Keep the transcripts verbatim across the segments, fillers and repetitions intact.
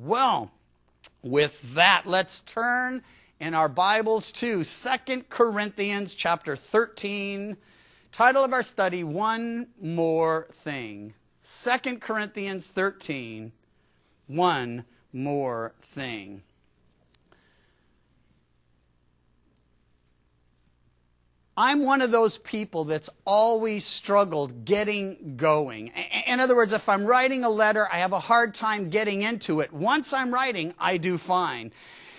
Well, with that, let's turn in our Bibles to Second Corinthians chapter thirteen. Title of our study, One More Thing. Second Corinthians thirteen, One More Thing. I'm one of those people that's always struggled getting going. In other words, if I'm writing a letter, I have a hard time getting into it. Once I'm writing, I do fine.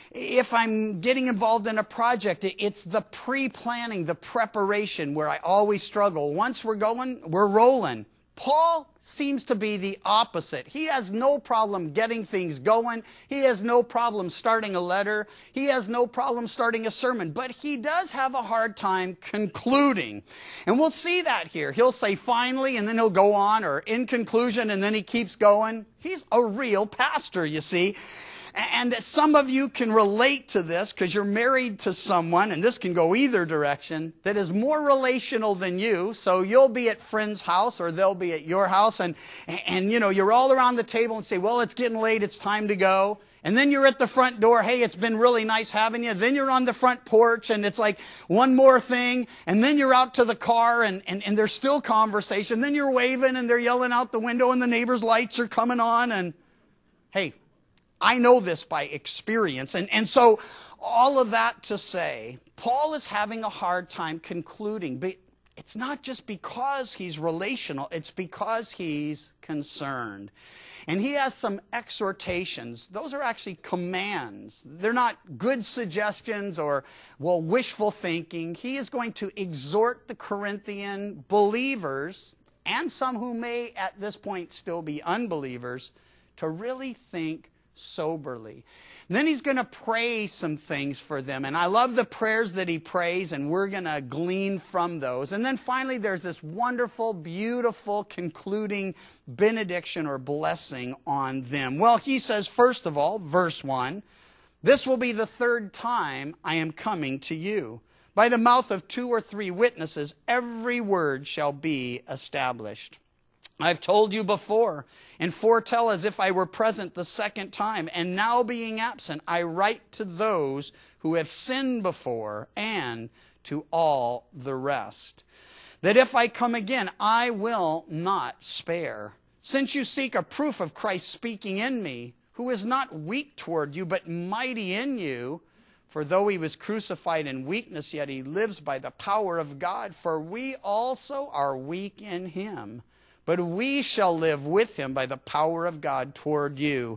If I'm getting involved in a project, it's the pre-planning, the preparation where I always struggle. Once we're going, we're rolling. Paul seems to be the opposite. He has no problem getting things going. He has no problem starting a letter. He has no problem starting a sermon. But he does have a hard time concluding. And we'll see that here. He'll say finally, and then he'll go on, or in conclusion, and then he keeps going. He's a real pastor, you see. And some of you can relate to this because you're married to someone, and this can go either direction, that is more relational than you. So you'll be at friend's house or they'll be at your house, and, and you know, you're all around the table and say, well, it's getting late, it's time to go. And then you're at the front door, hey, it's been really nice having you. Then you're on the front porch, and it's like one more thing. And then you're out to the car, and, and, and there's still conversation. Then you're waving, and they're yelling out the window, and the neighbor's lights are coming on, and hey, I know this by experience. And, and so all of that to say, Paul is having a hard time concluding. But it's not just because he's relational. It's because he's concerned. And he has some exhortations. Those are actually commands. They're not good suggestions or, well, wishful thinking. He is going to exhort the Corinthian believers, and some who may at this point still be unbelievers, to really think soberly. And then he's going to pray some things for them. And I love the prayers that he prays, and we're going to glean from those. And then finally, there's this wonderful, beautiful concluding benediction or blessing on them. Well, he says, first of all, verse one, this will be the third time I am coming to you. By the mouth of two or three witnesses, every word shall be established. I've told you before, and foretell as if I were present the second time, and now being absent, I write to those who have sinned before, and to all the rest, that if I come again, I will not spare. Since you seek a proof of Christ speaking in me, who is not weak toward you, but mighty in you, for though he was crucified in weakness, yet he lives by the power of God, for we also are weak in him. But we shall live with him by the power of God toward you.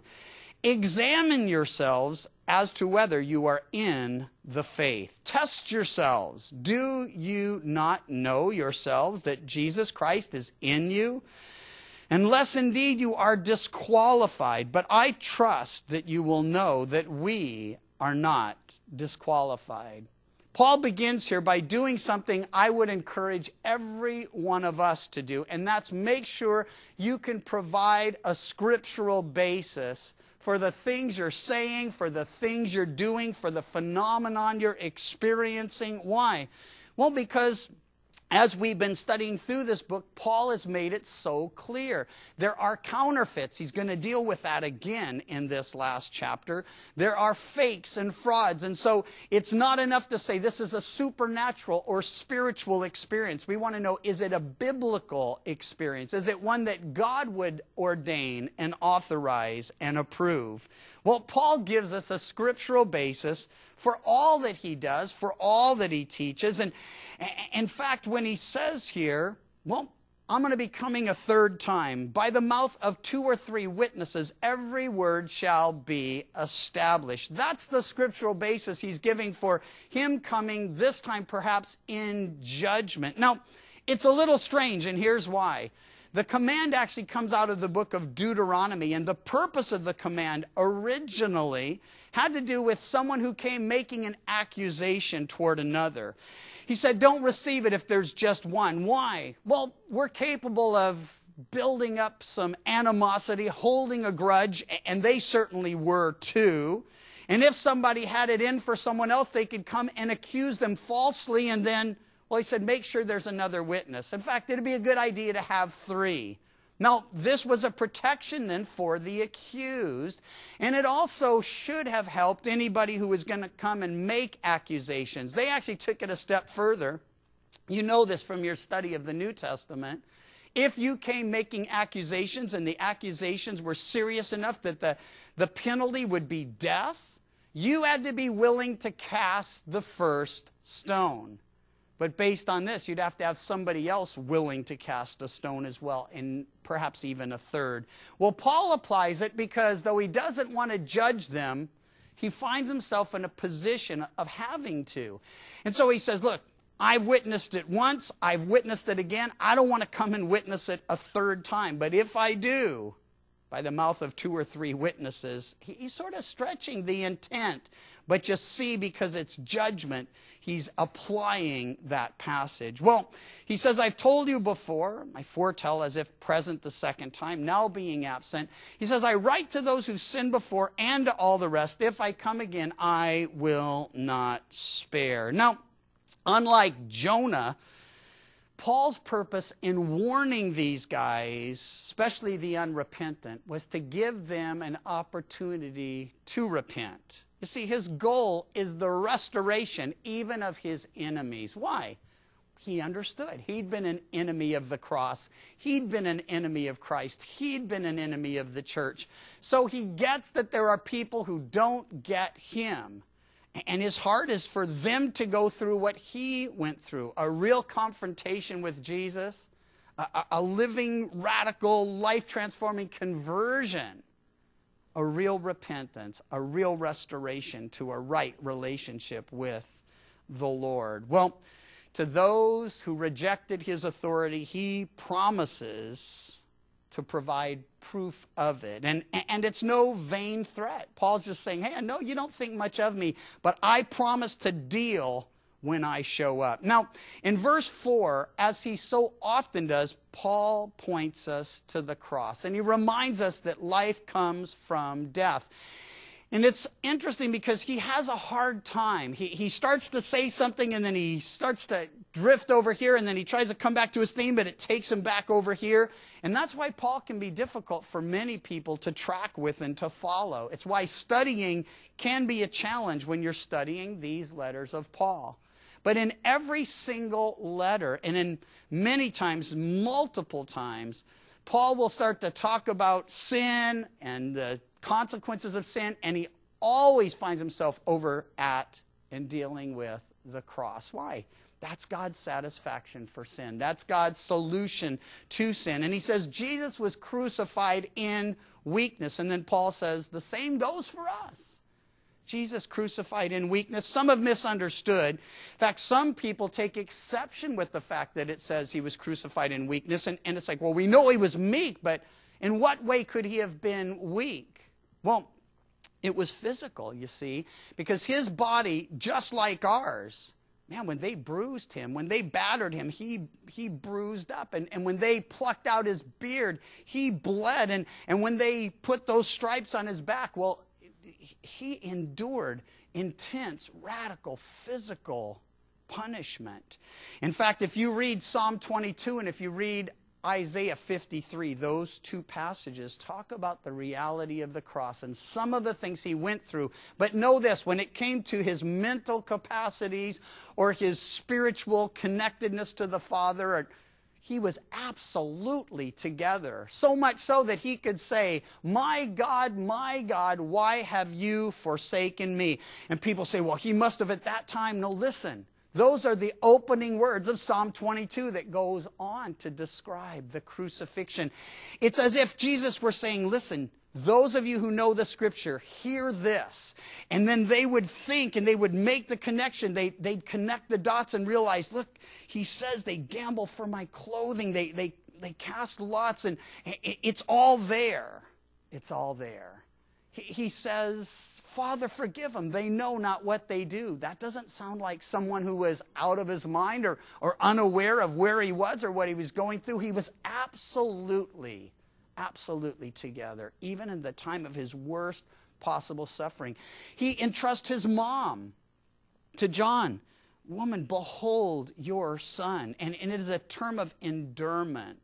Examine yourselves as to whether you are in the faith. Test yourselves. Do you not know yourselves that Jesus Christ is in you? Unless indeed you are disqualified. But I trust that you will know that we are not disqualified. Paul begins here by doing something I would encourage every one of us to do, and that's make sure you can provide a scriptural basis for the things you're saying, for the things you're doing, for the phenomenon you're experiencing. Why? Well, because as we've been studying through this book, Paul has made it so clear. There are counterfeits. He's going to deal with that again in this last chapter. There are fakes and frauds. And so it's not enough to say this is a supernatural or spiritual experience. We want to know, is it a biblical experience? Is it one that God would ordain and authorize and approve? Well, Paul gives us a scriptural basis for all that he does, for all that he teaches. And in fact, when he says here, well, I'm going to be coming a third time. By the mouth of two or three witnesses, every word shall be established. That's the scriptural basis he's giving for him coming this time, perhaps in judgment. Now, it's a little strange, and here's why. The command actually comes out of the book of Deuteronomy, and the purpose of the command originally had to do with someone who came making an accusation toward another. He said, don't receive it if there's just one. Why? Well, we're capable of building up some animosity, holding a grudge, and they certainly were too. And if somebody had it in for someone else, they could come and accuse them falsely, and then, well, he said, make sure there's another witness. In fact, it'd be a good idea to have three. Now, this was a protection then for the accused, and it also should have helped anybody who was going to come and make accusations. They actually took it a step further. You know this from your study of the New Testament. If you came making accusations and the accusations were serious enough that the, the penalty would be death, you had to be willing to cast the first stone. But based on this, you'd have to have somebody else willing to cast a stone as well, and perhaps even a third. Well, Paul applies it because though he doesn't want to judge them, he finds himself in a position of having to. And so he says, look, I've witnessed it once, I've witnessed it again. I don't want to come and witness it a third time. But if I do, by the mouth of two or three witnesses, he's sort of stretching the intent. But just see, because it's judgment, he's applying that passage. Well, he says, I've told you before, I foretell as if present the second time, now being absent. He says, I write to those who sinned before and to all the rest. If I come again, I will not spare. Now, unlike Jonah, Paul's purpose in warning these guys, especially the unrepentant, was to give them an opportunity to repent. You see, his goal is the restoration even of his enemies. Why? He understood. He'd been an enemy of the cross. He'd been an enemy of Christ. He'd been an enemy of the church. So he gets that there are people who don't get him. And his heart is for them to go through what he went through. A real confrontation with Jesus. A, a living, radical, life-transforming conversion. A real repentance, a real restoration to a right relationship with the Lord. Well, to those who rejected his authority, he promises to provide proof of it. And, and it's no vain threat. Paul's just saying, hey, I know you don't think much of me, but I promise to deal when I show up. Now, in verse four, as he so often does, Paul points us to the cross. And he reminds us that life comes from death. And it's interesting because he has a hard time. He, he starts to say something and then he starts to drift over here and then he tries to come back to his theme, but it takes him back over here. And that's why Paul can be difficult for many people to track with and to follow. It's why studying can be a challenge when you're studying these letters of Paul. But in every single letter, and in many times, multiple times, Paul will start to talk about sin and the consequences of sin, and he always finds himself over at and dealing with the cross. Why? That's God's satisfaction for sin. That's God's solution to sin. And he says Jesus was crucified in weakness. And then Paul says the same goes for us. Jesus crucified in weakness. Some have misunderstood. In fact, some people take exception with the fact that it says he was crucified in weakness. And, and it's like, well, we know he was meek, but in what way could he have been weak? Well, it was physical, you see, because his body, just like ours, man, when they bruised him, when they battered him, he, he bruised up. And, and when they plucked out his beard, he bled. And, and when they put those stripes on his back, well, he endured intense, radical, physical punishment. In fact, if you read Psalm twenty-two and if you read Isaiah fifty-three, those two passages talk about the reality of the cross and some of the things he went through. But know this, when it came to his mental capacities or his spiritual connectedness to the Father, or he was absolutely together. So much so that he could say, my God, my God, why have you forsaken me? And people say, well, he must have at that time. No, listen. Those are the opening words of Psalm twenty-two that goes on to describe the crucifixion. It's as if Jesus were saying, listen, those of you who know the Scripture, hear this. And then they would think and they would make the connection. They, they'd connect the dots and realize, look, he says they gamble for my clothing. They, they, they cast lots and it's all there. It's all there. He, he says, Father, forgive them. They know not what they do. That doesn't sound like someone who was out of his mind or, or unaware of where he was or what he was going through. He was absolutely Absolutely together, even in the time of his worst possible suffering. He entrusts his mom to John. Woman, behold your son. And, and it is a term of endearment.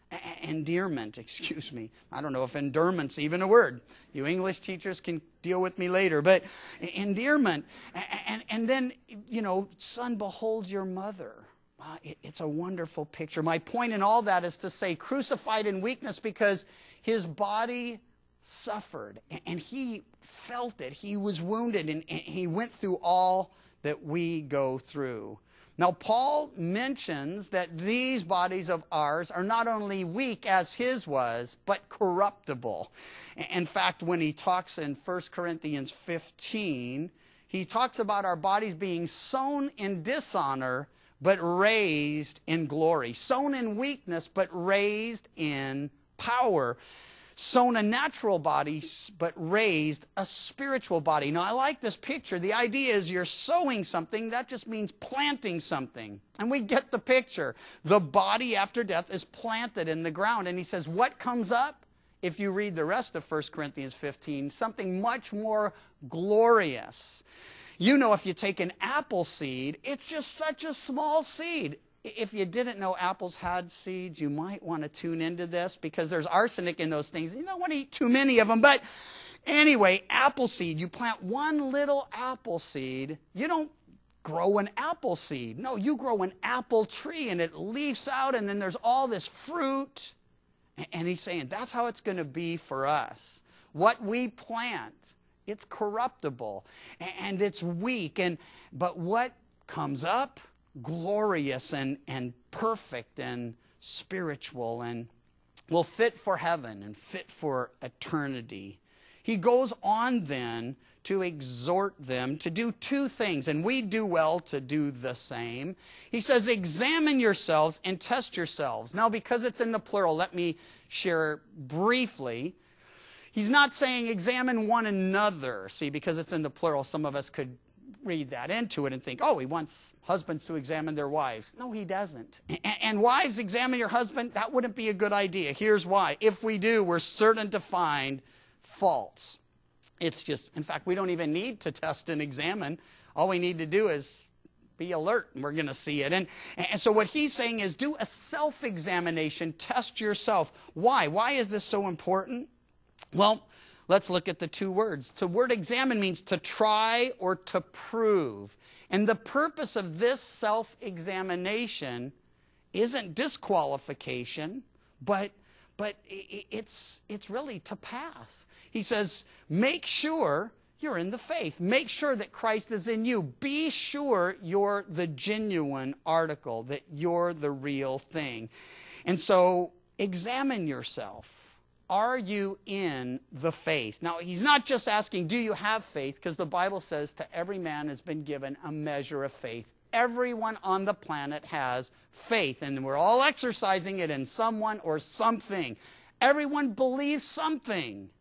endearment, excuse me. I don't know if endearment's even a word. You English teachers can deal with me later. But endearment. And, and then, you know, son, behold your mother. Uh, it, it's a wonderful picture. My point in all that is to say crucified in weakness because his body suffered. And, and he felt it. He was wounded. And, and he went through all that we go through. Now, Paul mentions that these bodies of ours are not only weak as his was, but corruptible. In fact, when he talks in First Corinthians fifteen, he talks about our bodies being sown in dishonor, but raised in glory. Sown in weakness, but raised in power. Sown a natural body, but raised a spiritual body. Now, I like this picture. The idea is you're sowing something. That just means planting something. And we get the picture. The body after death is planted in the ground. And he says, what comes up? If you read the rest of First Corinthians fifteen, something much more glorious. You know, if you take an apple seed, it's just such a small seed. If you didn't know apples had seeds, you might want to tune into this because there's arsenic in those things. You don't want to eat too many of them. But anyway, apple seed, you plant one little apple seed. You don't grow an apple seed. No, you grow an apple tree and it leaves out and then there's all this fruit. And he's saying that's how it's going to be for us. What we plant, it's corruptible and it's weak. And but what comes up? Glorious and, and perfect and spiritual and will fit for heaven and fit for eternity. He goes on then to exhort them to do two things, and we do well to do the same. He says, examine yourselves and test yourselves. Now, because it's in the plural, let me share briefly. He's not saying examine one another. See, because it's in the plural, some of us could read that into it and think, oh, he wants husbands to examine their wives. No, he doesn't. And, and wives, examine your husband. That wouldn't be a good idea. Here's why. If we do, we're certain to find faults. It's just, in fact, we don't even need to test and examine. All we need to do is be alert, and we're going to see it. And, and so what he's saying is do a self-examination. Test yourself. Why? Why is this so important? Well, let's look at the two words. The word examine means to try or to prove. And the purpose of this self-examination isn't disqualification, but, but it's, it's really to pass. He says, make sure you're in the faith. Make sure that Christ is in you. Be sure you're the genuine article, that you're the real thing. And so examine yourself. Are you in the faith? Now, he's not just asking, do you have faith? Because the Bible says to every man has been given a measure of faith. Everyone on the planet has faith, and we're all exercising it in someone or something. Everyone believes something.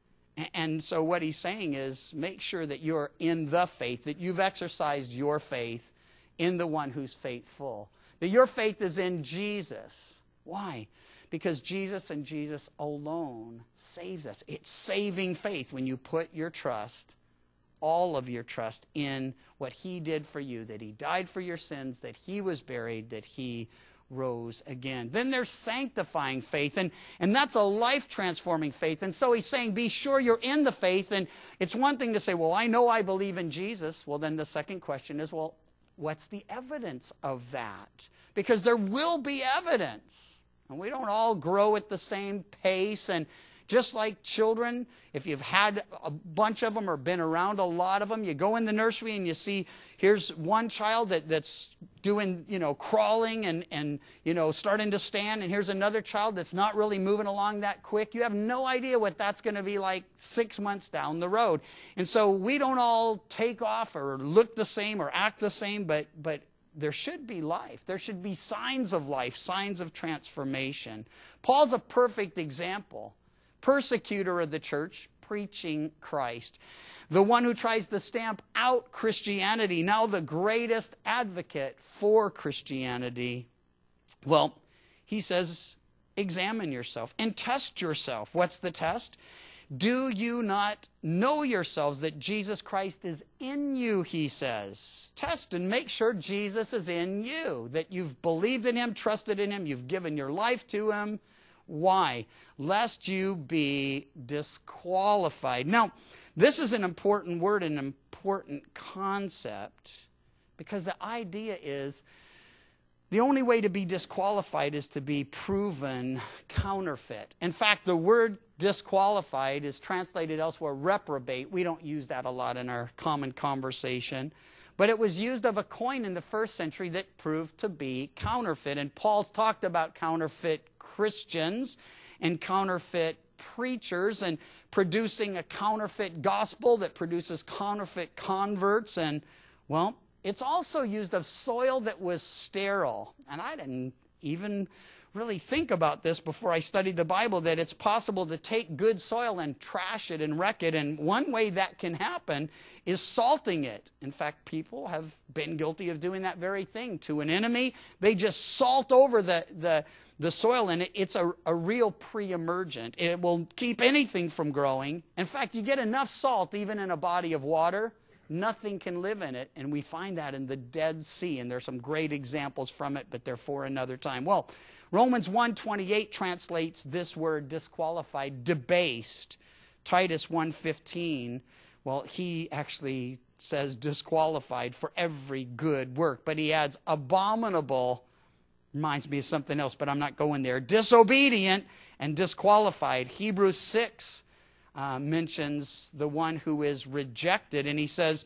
And so what he's saying is make sure that you're in the faith, that you've exercised your faith in the one who's faithful. That your faith is in Jesus. Why? Because Jesus and Jesus alone saves us. It's saving faith when you put your trust, all of your trust, in what he did for you, that he died for your sins, that he was buried, that he rose again. Then there's sanctifying faith, and, and that's a life-transforming faith. And so he's saying, be sure you're in the faith. And it's one thing to say, well, I know I believe in Jesus. Well, then the second question is, well, what's the evidence of that? Because there will be evidence. And we don't all grow at the same pace. And just like children, if you've had a bunch of them or been around a lot of them, you go in the nursery and you see, here's one child that, that's doing, you know, crawling and, and, you know, starting to stand. And here's another child that's not really moving along that quick. You have no idea what that's going to be like six months down the road. And so we don't all take off or look the same or act the same, but, but there should be life. There should be signs of life, signs of transformation. Paul's a perfect example. Persecutor of the church, preaching Christ. The one who tries to stamp out Christianity, now the greatest advocate for Christianity. Well, he says, examine yourself and test yourself. What's the test? Do you not know yourselves that Jesus Christ is in you, he says. Test and make sure Jesus is in you, that you've believed in him, trusted in him, you've given your life to him. Why? Lest you be disqualified. Now, this is an important word, an important concept, because the idea is the only way to be disqualified is to be proven counterfeit. In fact, the word disqualified is translated elsewhere reprobate. We don't use that a lot in our common conversation. But it was used of a coin in the first century that proved to be counterfeit. And Paul's talked about counterfeit Christians and counterfeit preachers and producing a counterfeit gospel that produces counterfeit converts. And, well, it's also used of soil that was sterile. And I didn't even really think about this before I studied the Bible, that it's possible to take good soil and trash it and wreck it. And one way that can happen is salting it. In fact, people have been guilty of doing that very thing to an enemy. They just salt over the, the, the soil, and it, it's a, a real pre-emergent. It will keep anything from growing. In fact, you get enough salt even in a body of water, nothing can live in it, and we find that in the Dead Sea, and there's some great examples from it, but they're for another time. Well, Romans one twenty-eight translates this word disqualified, debased. Titus one fifteen, well, he actually says disqualified for every good work, but he adds abominable, reminds me of something else, but I'm not going there, disobedient and disqualified. Hebrews six Uh, mentions the one who is rejected, and he says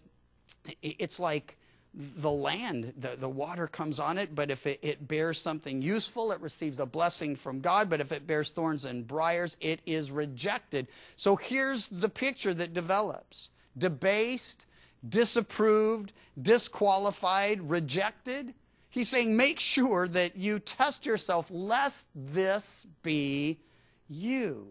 it's like the land, the, the water comes on it, but if it, it bears something useful, it receives a blessing from God, but if it bears thorns and briars, it is rejected. So here's the picture that develops: debased, disapproved, disqualified, rejected. He's saying make sure that you test yourself lest this be you.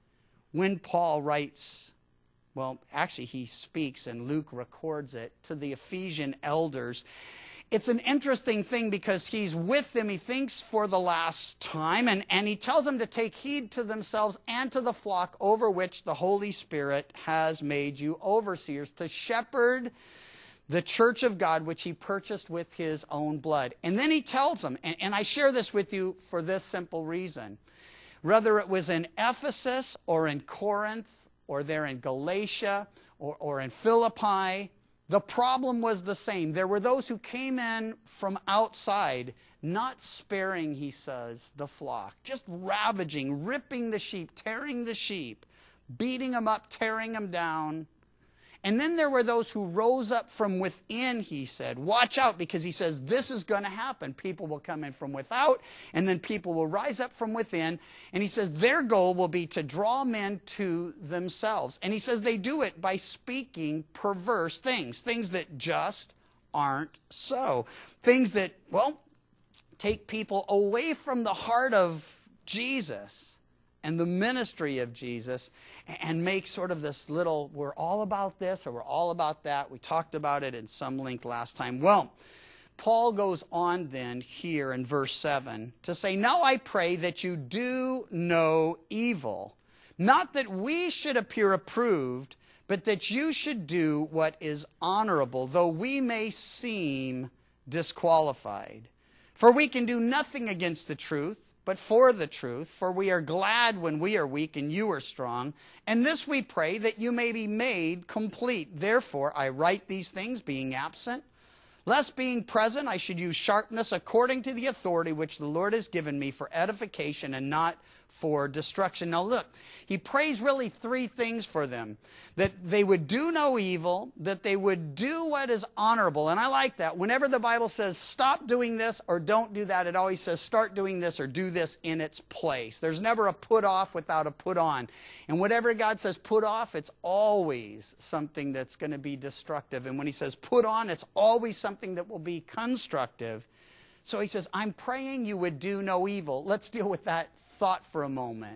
When Paul writes, well, actually he speaks and Luke records it to the Ephesian elders, it's an interesting thing because he's with them, he thinks, for the last time, and, and he tells them to take heed to themselves and to the flock over which the Holy Spirit has made you overseers, to shepherd the church of God, which he purchased with his own blood. And then he tells them, and, and I share this with you for this simple reason. Whether it was in Ephesus or in Corinth or there in Galatia or, or in Philippi, the problem was the same. There were those who came in from outside, not sparing, he says, the flock, just ravaging, ripping the sheep, tearing the sheep, beating them up, tearing them down. And then there were those who rose up from within, he said. Watch out, because he says this is going to happen. People will come in from without, and then people will rise up from within. And he says their goal will be to draw men to themselves. And he says they do it by speaking perverse things, things that just aren't so. Things that, well, take people away from the heart of Jesus and the ministry of Jesus, and make sort of this little, we're all about this or we're all about that. We talked about it in some length last time. Well, Paul goes on then here in verse seven to say, now I pray that you do no evil, not that we should appear approved, but that you should do what is honorable, though we may seem disqualified. For we can do nothing against the truth, but for the truth, for we are glad when we are weak and you are strong. And this we pray, that you may be made complete. Therefore I write these things, being absent, lest being present I should use sharpness according to the authority which the Lord has given me for edification and not for destruction. Now look, he prays really three things for them. That they would do no evil, that they would do what is honorable. And I like that. Whenever the Bible says stop doing this or don't do that, it always says start doing this or do this in its place. There's never a put off without a put on. And whatever God says put off, it's always something that's going to be destructive. And when he says put on, it's always something that will be constructive. So he says, I'm praying you would do no evil. Let's deal with that thought for a moment.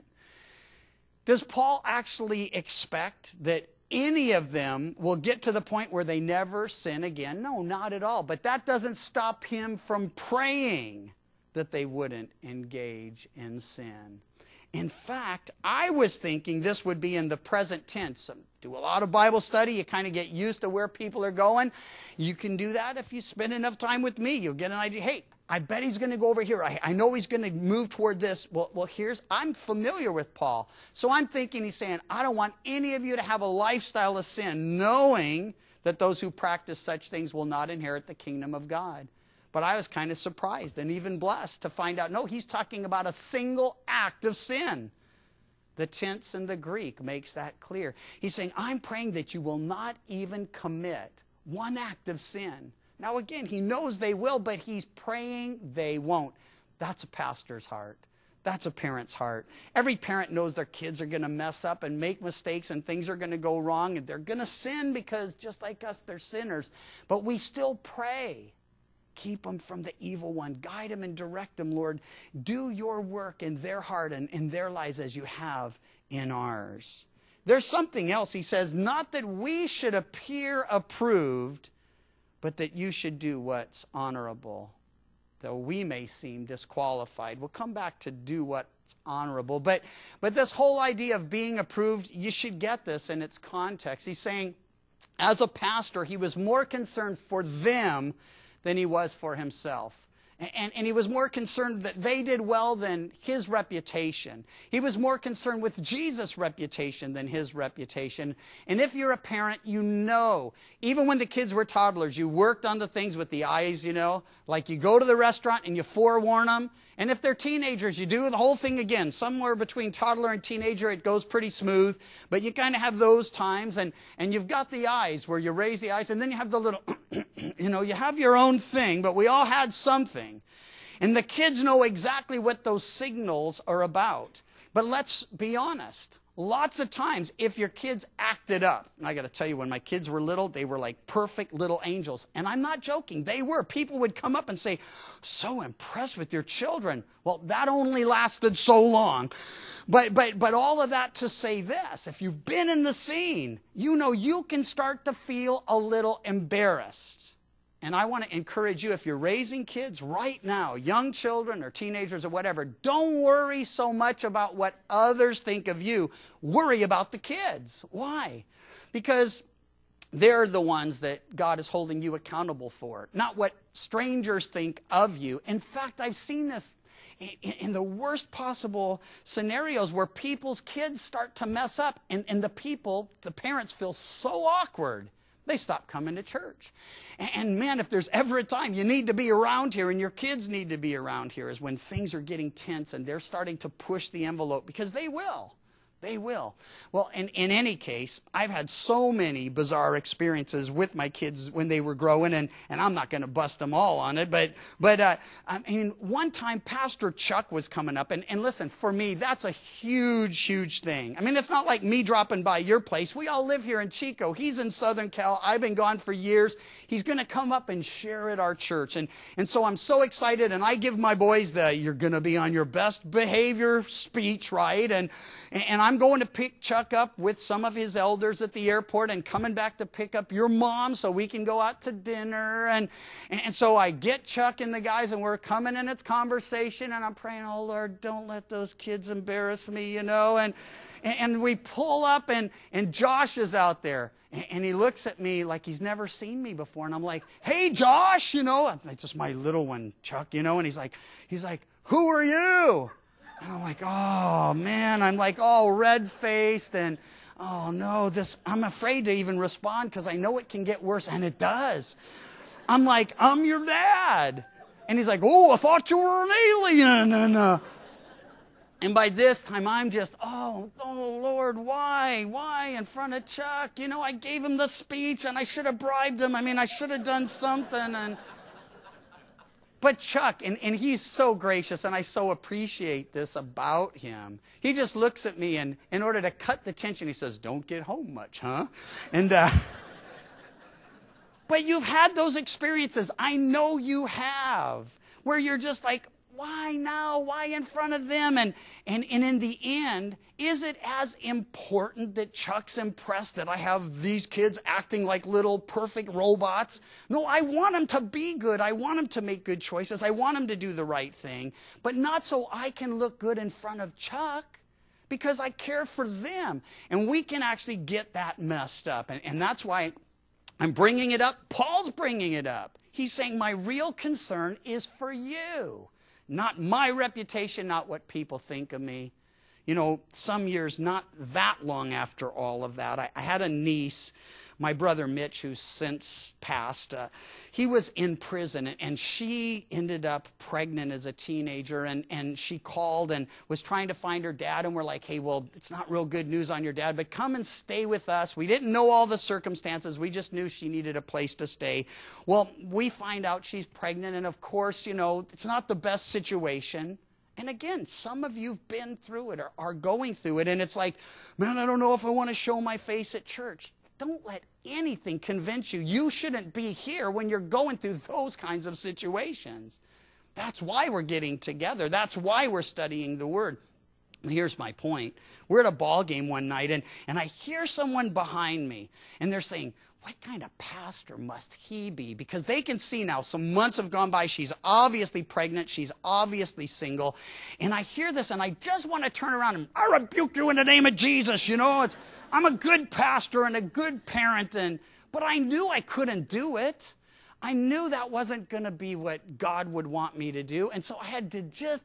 Does Paul actually expect that any of them will get to the point where they never sin again? No, not at all. But that doesn't stop him from praying that they wouldn't engage in sin. In fact, I was thinking this would be in the present tense. Do a lot of Bible study. You kind of get used to where people are going. You can do that if you spend enough time with me. You'll get an idea. Hey, I bet he's going to go over here. I, I know he's going to move toward this. Well, well, here's, I'm familiar with Paul. So I'm thinking he's saying, I don't want any of you to have a lifestyle of sin, knowing that those who practice such things will not inherit the kingdom of God. But I was kind of surprised and even blessed to find out, no, he's talking about a single act of sin. The tense in the Greek makes that clear. He's saying, I'm praying that you will not even commit one act of sin. Now again, he knows they will, but he's praying they won't. That's a pastor's heart. That's a parent's heart. Every parent knows their kids are going to mess up and make mistakes and things are going to go wrong and they're going to sin because just like us, they're sinners. But we still pray. Keep them from the evil one. Guide them and direct them, Lord. Do your work in their heart and in their lives as you have in ours. There's something else. He says, not that we should appear approved, but that you should do what's honorable, though we may seem disqualified. We'll come back to do what's honorable. But, but this whole idea of being approved, you should get this in its context. He's saying, as a pastor, he was more concerned for them than he was for himself. And, and he was more concerned that they did well than his reputation. He was more concerned with Jesus' reputation than his reputation. And if you're a parent, you know, even when the kids were toddlers, you worked on the things with the eyes, you know, like you go to the restaurant and you forewarn them. And if they're teenagers, you do the whole thing again. Somewhere between toddler and teenager, it goes pretty smooth. But you kind of have those times. And, and you've got the eyes where you raise the eyes. And then you have the little, you know, you have your own thing. But we all had something. And the kids know exactly what those signals are about. But let's be honest. Lots of times, if your kids acted up, and I got to tell you, when my kids were little, they were like perfect little angels. And I'm not joking. They were. People would come up and say, so impressed with your children. Well, that only lasted so long. But, but, but all of that to say this, if you've been in the scene, you know you can start to feel a little embarrassed. And I want to encourage you, if you're raising kids right now, young children or teenagers or whatever, don't worry so much about what others think of you. Worry about the kids. Why? Because they're the ones that God is holding you accountable for, not what strangers think of you. In fact, I've seen this in the worst possible scenarios where people's kids start to mess up and, and the people, the parents, feel so awkward. They stop coming to church. And man, if there's ever a time you need to be around here and your kids need to be around here is when things are getting tense and they're starting to push the envelope, because they will. They will. Well, in, in any case, I've had so many bizarre experiences with my kids when they were growing, and, and I'm not going to bust them all on it, but, but uh, I mean, one time Pastor Chuck was coming up, and, and listen, for me, that's a huge, huge thing. I mean, it's not like me dropping by your place. We all live here in Chico. He's in Southern Cal. I've been gone for years. He's going to come up and share at our church, and, and so I'm so excited, and I give my boys the, you're going to be on your best behavior speech, right? And, and I'm going to pick Chuck up with some of his elders at the airport and coming back to pick up your mom so we can go out to dinner. And, and so I get Chuck and the guys, and we're coming in, it's conversation, and I'm praying, oh, Lord, don't let those kids embarrass me, you know. And, and we pull up, and, and Josh is out there. And he looks at me like he's never seen me before. And I'm like, hey, Josh, you know. It's just my little one, Chuck, you know. And he's like, he's like, who are you? And I'm like, oh, man, I'm like all red-faced and, oh, no, this, I'm afraid to even respond because I know it can get worse, and it does. I'm like, I'm your dad. And he's like, oh, I thought you were an alien. And, uh, and by this time, I'm just, oh, oh, Lord, why? Why in front of Chuck? You know, I gave him the speech, and I should have bribed him. I mean, I should have done something, and... But Chuck, and, and he's so gracious, and I so appreciate this about him. He just looks at me, and in order to cut the tension, he says, don't get home much, huh? And, uh, but you've had those experiences. I know you have, where you're just like, why now? Why in front of them? And, and, and in the end, is it as important that Chuck's impressed that I have these kids acting like little perfect robots? No, I want them to be good. I want them to make good choices. I want them to do the right thing, but not so I can look good in front of Chuck, because I care for them. And we can actually get that messed up. And, and that's why I'm bringing it up. Paul's bringing it up. He's saying my real concern is for you. Not my reputation, not what people think of me. You know, some years, not that long after all of that, I, I had a niece, my brother Mitch, who's since passed. Uh, he was in prison, and, and she ended up pregnant as a teenager, and, and she called and was trying to find her dad, and we're like, hey, well, it's not real good news on your dad, but come and stay with us. We didn't know all the circumstances. We just knew she needed a place to stay. Well, we find out she's pregnant, and of course, you know, it's not the best situation. And again, some of you've been through it or are going through it, and it's like, man, I don't know if I want to show my face at church. Don't let anything convince you you shouldn't be here when you're going through those kinds of situations. That's why we're getting together. That's why we're studying the Word. Here's my point. We're at a ball game one night, and, and I hear someone behind me, and they're saying, what kind of pastor must he be? Because they can see now, some months have gone by, she's obviously pregnant, she's obviously single. And I hear this, and I just want to turn around and, I rebuke you in the name of Jesus, you know. It's, I'm a good pastor and a good parent, and but I knew I couldn't do it. I knew that wasn't going to be what God would want me to do. And so I had to just,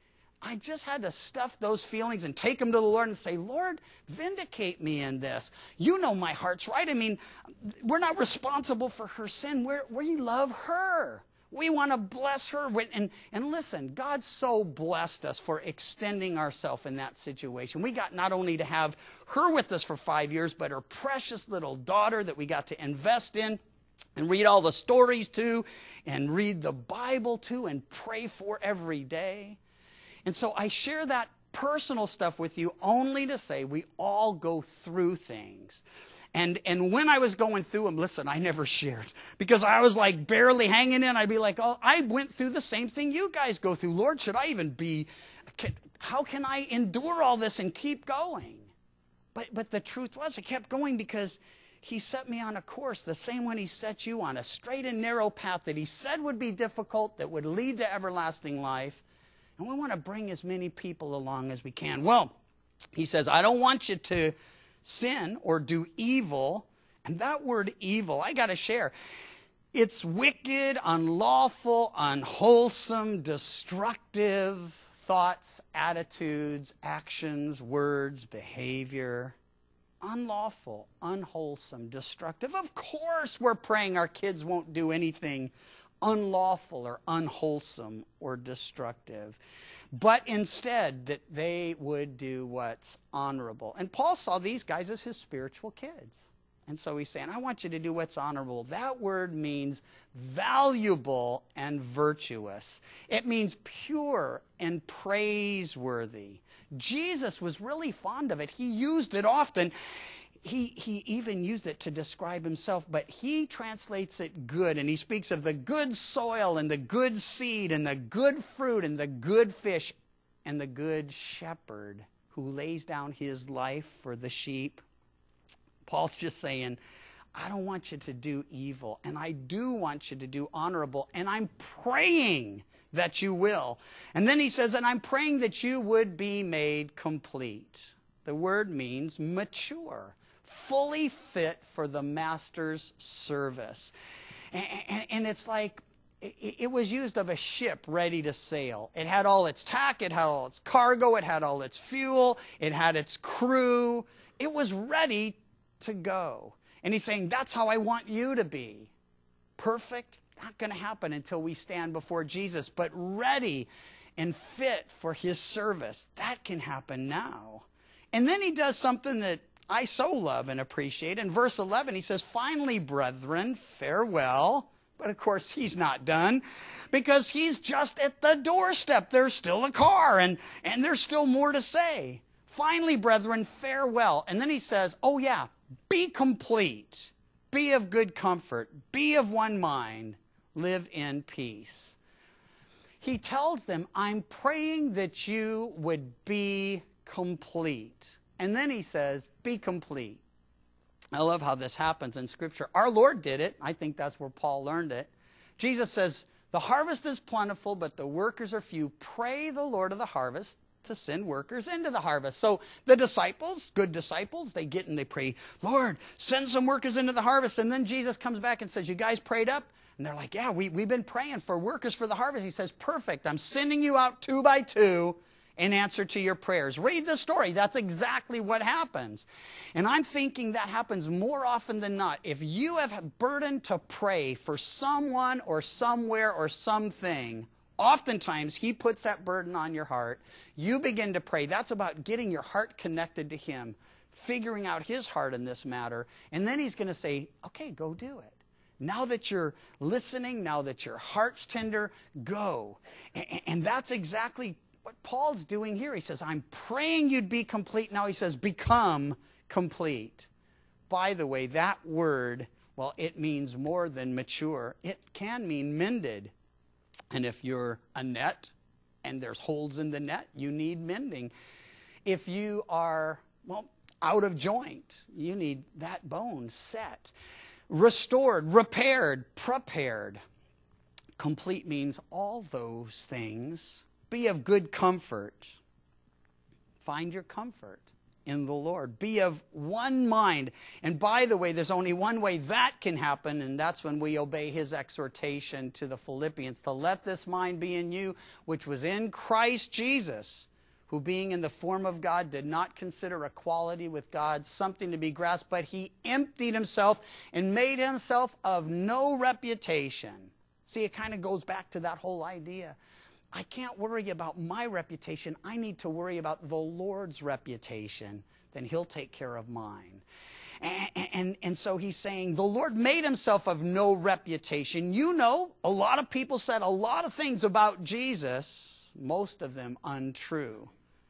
I just had to stuff those feelings and take them to the Lord and say, Lord, vindicate me in this. You know my heart's right. I mean, we're not responsible for her sin. We're, we love her. We want to bless her. And, and listen, God so blessed us for extending ourselves in that situation. We got not only to have her with us for five years, but her precious little daughter that we got to invest in and read all the stories to and read the Bible to and pray for every day. And so I share that personal stuff with you only to say we all go through things. And and when I was going through them, listen, I never shared because I was like barely hanging in. I'd be like, oh, I went through the same thing you guys go through. Lord, should I even be, can, how can I endure all this and keep going? But but the truth was I kept going because he set me on a course, the same one he set you on, a straight and narrow path that he said would be difficult, that would lead to everlasting life. And we want to bring as many people along as we can. Well, he says, I don't want you to sin or do evil. And that word evil, I got to share. It's wicked, unlawful, unwholesome, destructive thoughts, attitudes, actions, words, behavior. Unlawful, unwholesome, destructive. Of course we're praying our kids won't do anything unlawful or unwholesome or destructive, but instead that they would do what's honorable. And Paul saw these guys as his spiritual kids. And so he's saying, I want you to do what's honorable. That word means valuable and virtuous. It means pure and praiseworthy. Jesus was really fond of it. He used it often. He, he even used it to describe himself, but he translates it good, and he speaks of the good soil and the good seed and the good fruit and the good fish and the good shepherd who lays down his life for the sheep. Paul's just saying, I don't want you to do evil, and I do want you to do honorable, and I'm praying that you will. And then he says, and I'm praying that you would be made complete. The word means mature, fully fit for the master's service. And, and, and it's like, it, it was used of a ship ready to sail. It had all its tack, it had all its cargo, it had all its fuel, it had its crew. It was ready to go. And he's saying, that's how I want you to be. Perfect? Not going to happen until we stand before Jesus, but ready and fit for his service. That can happen now. And then he does something that I so love and appreciate. In verse eleven, he says, finally, brethren, farewell. But of course, he's not done because he's just at the doorstep. There's still a car and, and there's still more to say. Finally, brethren, farewell. And then he says, oh yeah, be complete. Be of good comfort. Be of one mind. Live in peace. he tells them, I'm praying that you would be complete. And then he says, be complete. I love how this happens in Scripture. Our Lord did it. I think that's where Paul learned it. Jesus says, the harvest is plentiful, but the workers are few. Pray the Lord of the harvest to send workers into the harvest. So the disciples, good disciples, they get and they pray, Lord, send some workers into the harvest. And then Jesus comes back and says, you guys prayed up? And they're like, yeah, we, we've been praying for workers for the harvest. He says, perfect. I'm sending you out two by two in answer to your prayers. Read the story. That's exactly what happens. And I'm thinking that happens more often than not. If you have a burden to pray for someone or somewhere or something, oftentimes he puts that burden on your heart. You begin to pray. That's about getting your heart connected to him, figuring out his heart in this matter. And then he's going to say, okay, go do it. Now that you're listening, now that your heart's tender, go. And that's exactly what Paul's doing here. He says, I'm praying you'd be complete. Now he says, become complete. By the way, that word, well, it means more than mature. It can mean mended. And if you're a net and there's holes in the net, you need mending. If you are, well, out of joint, you need that bone set. Restored, repaired, prepared. Complete means all those things. Be of good comfort. Find your comfort in the Lord. Be of one mind. And by the way, there's only one way that can happen, and that's when we obey his exhortation to the Philippians to let this mind be in you, which was in Christ Jesus, who being in the form of God did not consider equality with God something to be grasped, but he emptied himself and made himself of no reputation. See, it kind of goes back to that whole idea. I can't worry about my reputation. I need to worry about the Lord's reputation. Then he'll take care of mine. And, and, and so he's saying, the Lord made himself of no reputation. You know, a lot of people said a lot of things about Jesus, most of them untrue.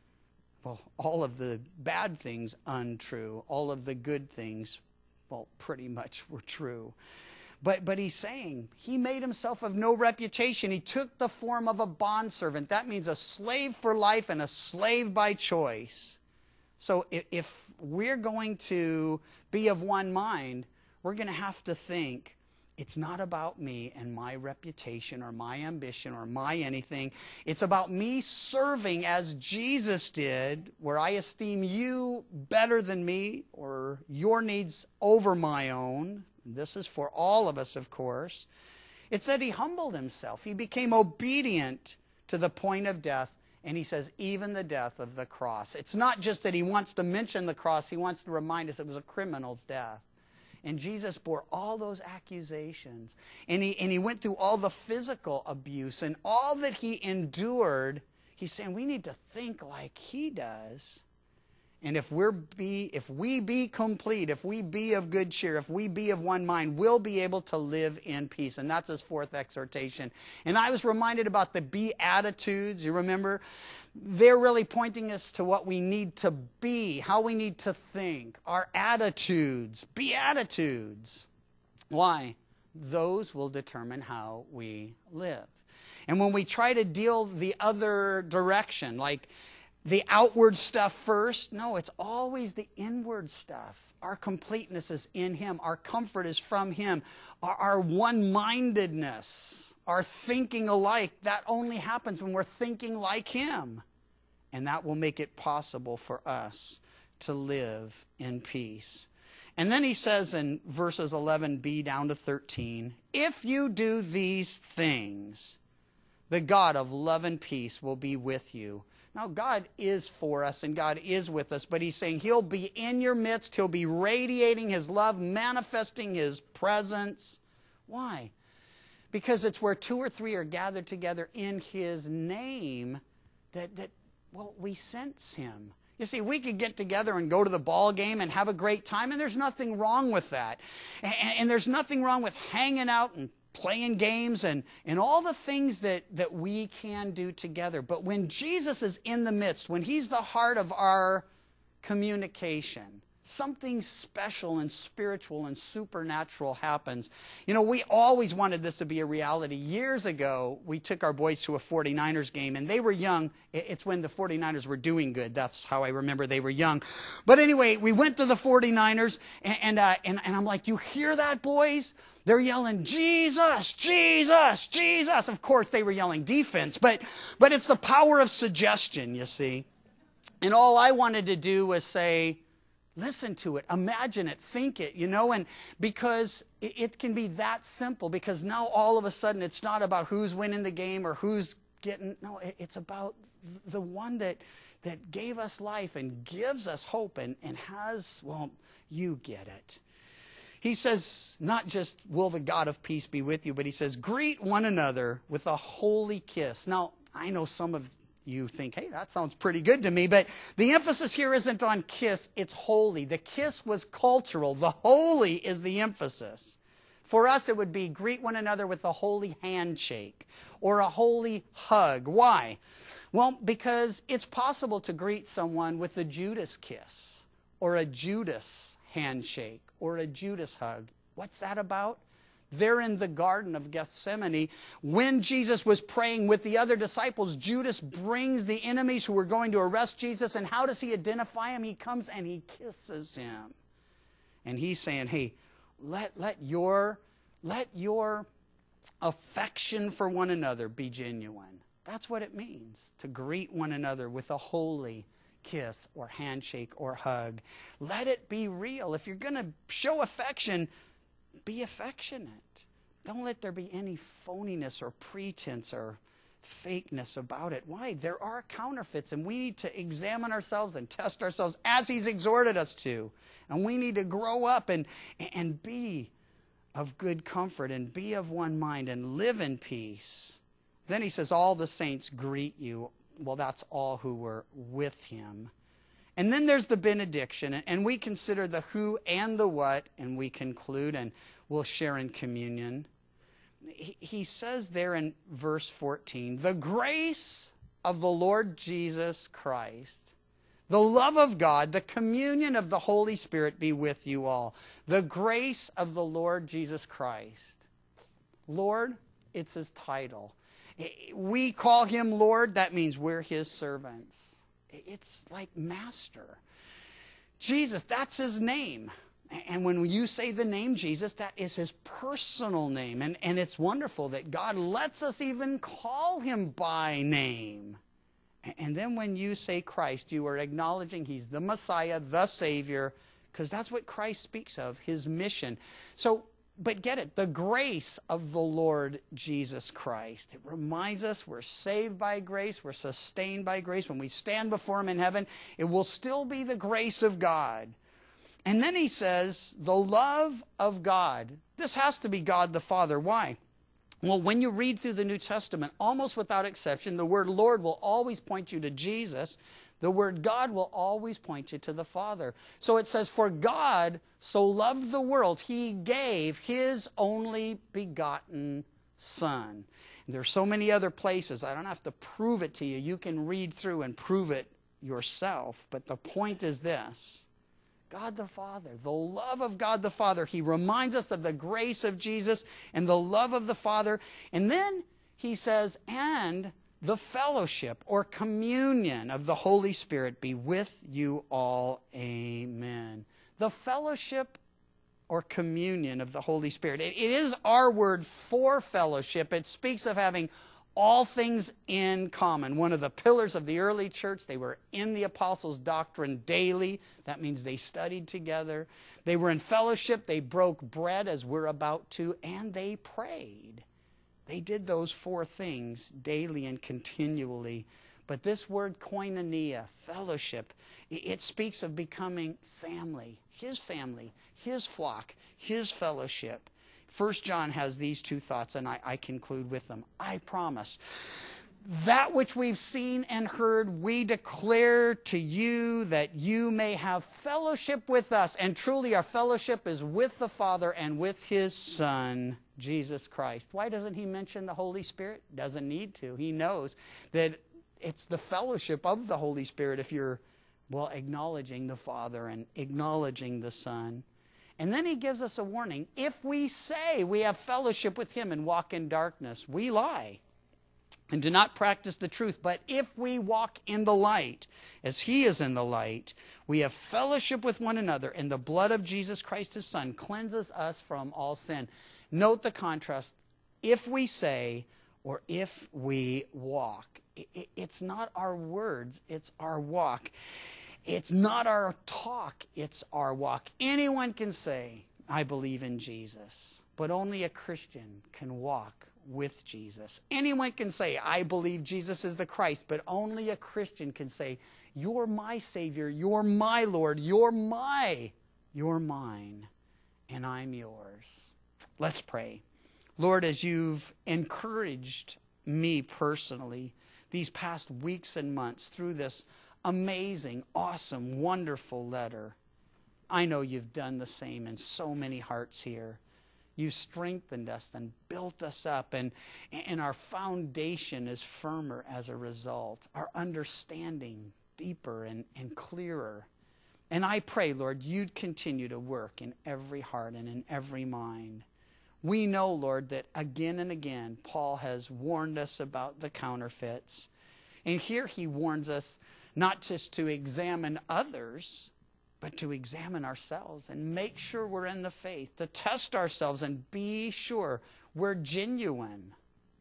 Well, all of the bad things untrue. All of the good things, well, pretty much were true. But, but he's saying he made himself of no reputation. He took the form of a bondservant. That means a slave for life and a slave by choice. So if, if we're going to be of one mind, we're going to have to think, it's not about me and my reputation or my ambition or my anything. It's about me serving as Jesus did, where I esteem you better than me or your needs over my own. This is for all of us, of course. It said he humbled himself. He became obedient to the point of death. And he says, even the death of the cross. It's not just that he wants to mention the cross. He wants to remind us it was a criminal's death. And Jesus bore all those accusations. And he, and he went through all the physical abuse and all that he endured. He's saying we need to think like he does. And if we're be, if we be complete, if we be of good cheer, if we be of one mind, we'll be able to live in peace. And that's his fourth exhortation. And I was reminded about the Beatitudes. You remember? They're really pointing us to what we need to be, how we need to think, our attitudes, Beatitudes. Why? Those will determine how we live. And when we try to deal the other direction, like the outward stuff first, no, it's always the inward stuff. Our completeness is in him. Our comfort is from him. Our, our one-mindedness, our thinking alike, that only happens when we're thinking like him. And that will make it possible for us to live in peace. And then he says in verses eleven b down to thirteen, if you do these things, the God of love and peace will be with you. Now, God is for us and God is with us, but he's saying he'll be in your midst. He'll be radiating his love, manifesting his presence. Why? Because it's where two or three are gathered together in his name that, that well, we sense him. You see, we could get together and go to the ball game and have a great time, and there's nothing wrong with that. And, and there's nothing wrong with hanging out and playing games and, and all the things that, that we can do together. But when Jesus is in the midst, when he's the heart of our communication, something special and spiritual and supernatural happens. You know, we always wanted this to be a reality. Years ago, we took our boys to a forty-niners game, and they were young. It's when the forty-niners were doing good. That's how I remember they were young. But anyway, we went to the forty-niners, and, and, uh, and, and I'm like, you hear that, boys? They're yelling, Jesus, Jesus, Jesus. Of course, they were yelling defense, but, but it's the power of suggestion, you see. And all I wanted to do was say, listen to it, imagine it, think it, you know, and because it, it can be that simple, because now all of a sudden it's not about who's winning the game or who's getting, no, it, it's about the one that that gave us life and gives us hope and, and has, well, you get it. He says, not just will the God of peace be with you, but he says, greet one another with a holy kiss. Now, I know some of you think, hey, that sounds pretty good to me, but the emphasis here isn't on kiss, it's holy. The kiss was cultural. The holy is the emphasis. For us, it would be greet one another with a holy handshake or a holy hug. Why? Well, because it's possible to greet someone with a Judas kiss or a Judas handshake or a Judas hug. What's that about? There in the Garden of Gethsemane, when Jesus was praying with the other disciples, Judas brings the enemies who were going to arrest Jesus. And how does he identify him? He comes and he kisses him. And he's saying, hey, let, let, your, let your affection for one another be genuine. That's what it means, to greet one another with a holy kiss or handshake or hug. Let it be real. If you're going to show affection, be affectionate. Don't let there be any phoniness or pretense or fakeness about it. Why? There are counterfeits, and we need to examine ourselves and test ourselves as he's exhorted us to. And we need to grow up and, and be of good comfort and be of one mind and live in peace. Then he says, all the saints greet you. Well, that's all who were with him. And then there's the benediction, and we consider the who and the what, and we conclude, and we'll share in communion. He says there in verse fourteen, the grace of the Lord Jesus Christ, the love of God, the communion of the Holy Spirit be with you all. The grace of the Lord Jesus Christ. Lord, it's his title. We call him Lord, that means we're his servants. It's like master. Jesus, that's his name. And when you say the name Jesus, that is his personal name. And, and it's wonderful that God lets us even call him by name. And then when you say Christ, you are acknowledging he's the Messiah, the Savior, because that's what Christ speaks of, his mission. So, but get it, the grace of the Lord Jesus Christ. It reminds us we're saved by grace, we're sustained by grace. When we stand before him in heaven, it will still be the grace of God. And then he says, the love of God. This has to be God the Father. Why? Well, when you read through the New Testament, almost without exception, the word Lord will always point you to Jesus. The word God will always point you to the Father. So it says, for God so loved the world, he gave his only begotten Son. And there are so many other places. I don't have to prove it to you. You can read through and prove it yourself. But the point is this. God the Father, the love of God the Father. He reminds us of the grace of Jesus and the love of the Father. And then he says, and the fellowship or communion of the Holy Spirit be with you all. Amen. The fellowship or communion of the Holy Spirit. It, it is our word for fellowship. It speaks of having all things in common. One of the pillars of the early church, they were in the apostles' doctrine daily. That means they studied together. They were in fellowship. They broke bread as we're about to, and they prayed. They did those four things daily and continually. But this word koinonia, fellowship, it speaks of becoming family, his family, his flock, his fellowship. First John has these two thoughts, and I, I conclude with them. I promise. That which we've seen and heard, we declare to you that you may have fellowship with us. And truly our fellowship is with the Father and with his Son, Jesus Christ. Why doesn't he mention the Holy Spirit? Doesn't need to. He knows that it's the fellowship of the Holy Spirit if you're Well, acknowledging the Father and acknowledging the Son. And then he gives us a warning. If we say we have fellowship with him and walk in darkness, we lie and do not practice the truth. But if we walk in the light, as he is in the light, we have fellowship with one another, and the blood of Jesus Christ, his Son, cleanses us from all sin. Note the contrast. If we say, or if we walk. It's not our words, it's our walk. It's not our talk, it's our walk. Anyone can say, I believe in Jesus, but only a Christian can walk with Jesus. Anyone can say, I believe Jesus is the Christ, but only a Christian can say, you're my Savior, you're my Lord, you're my, you're mine, and I'm yours. Let's pray. Lord, as you've encouraged me personally these past weeks and months through this amazing, awesome, wonderful letter, I know you've done the same in so many hearts here. You've strengthened us and built us up, and, and our foundation is firmer as a result. Our understanding deeper and, and clearer. And I pray, Lord, you'd continue to work in every heart and in every mind. We know, Lord, that again and again, Paul has warned us about the counterfeits. And here he warns us not just to examine others, but to examine ourselves and make sure we're in the faith, to test ourselves and be sure we're genuine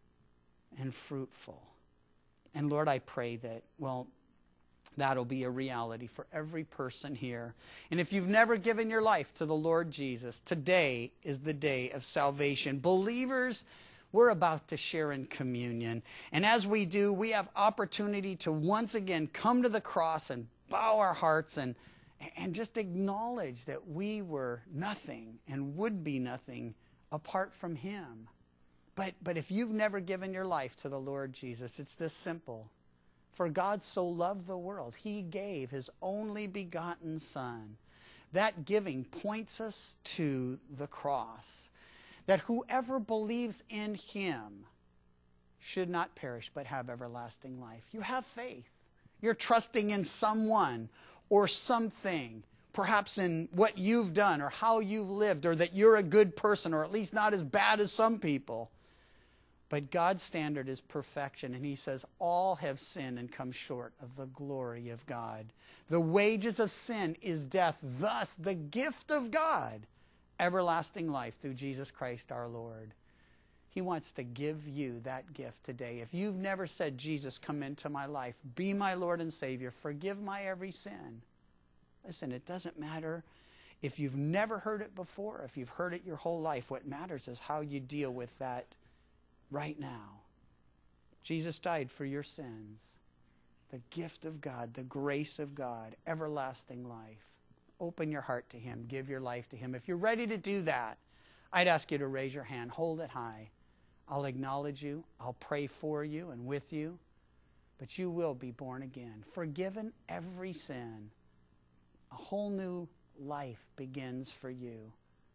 and fruitful. And Lord, I pray that, well, that'll be a reality for every person here. And if you've never given your life to the Lord Jesus, today is the day of salvation. Believers, we're about to share in communion. And as we do, we have opportunity to once again come to the cross and bow our hearts and, and just acknowledge that we were nothing and would be nothing apart from him. But, but if you've never given your life to the Lord Jesus, it's this simple. For God so loved the world, he gave his only begotten Son. That giving points us to the cross. That whoever believes in him should not perish but have everlasting life. You have faith. You're trusting in someone or something, perhaps in what you've done or how you've lived, or that you're a good person, or at least not as bad as some people. But God's standard is perfection, and he says all have sinned and come short of the glory of God. The wages of sin is death. Thus, the gift of God, everlasting life through Jesus Christ our Lord. He wants to give you that gift today. If you've never said, Jesus, come into my life, be my Lord and Savior, forgive my every sin. Listen, it doesn't matter if you've never heard it before, if you've heard it your whole life. What matters is how you deal with that right now. Jesus died for your sins. The gift of God, the grace of God, everlasting life. Open your heart to him. Give your life to him. If you're ready to do that, I'd ask you to raise your hand. Hold it high. I'll acknowledge you. I'll pray for you and with you. But you will be born again. Forgiven every sin. A whole new life begins for you.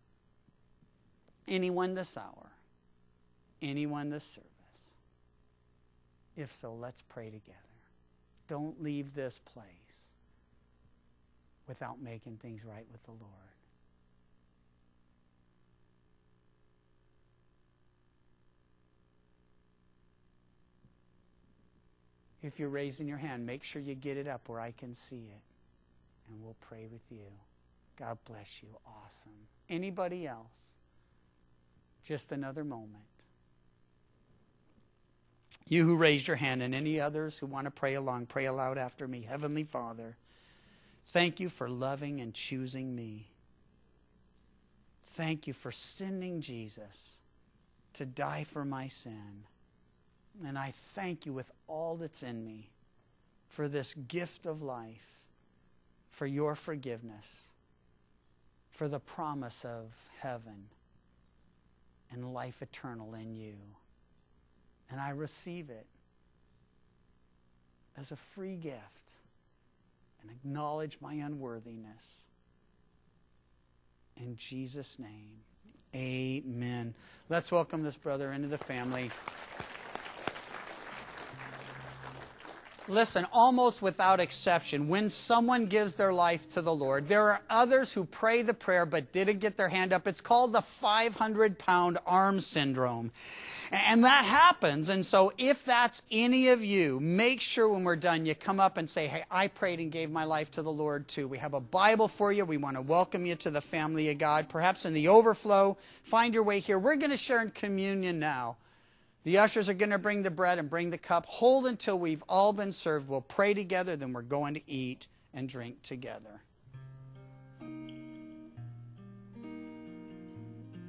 Anyone this hour? Anyone this service? If so, let's pray together. Don't leave this place without making things right with the Lord. If you're raising your hand, make sure you get it up where I can see it, and we'll pray with you. God bless you. Awesome. Anybody else? Just another moment. You who raised your hand, and any others who want to pray along, pray aloud after me. Heavenly Father, thank you for loving and choosing me. Thank you for sending Jesus to die for my sin. And I thank you with all that's in me for this gift of life, for your forgiveness, for the promise of heaven and life eternal in you. And I receive it as a free gift and acknowledge my unworthiness. In Jesus' name, amen. Let's welcome this brother into the family. Listen, almost without exception, when someone gives their life to the Lord, there are others who pray the prayer but didn't get their hand up. It's called the five hundred pound arm syndrome. And that happens. And so if that's any of you, make sure when we're done, you come up and say, hey, I prayed and gave my life to the Lord too. We have a Bible for you. We want to welcome you to the family of God. Perhaps in the overflow, find your way here. We're going to share in communion now. The ushers are going to bring the bread and bring the cup. Hold until we've all been served. We'll pray together, then we're going to eat and drink together.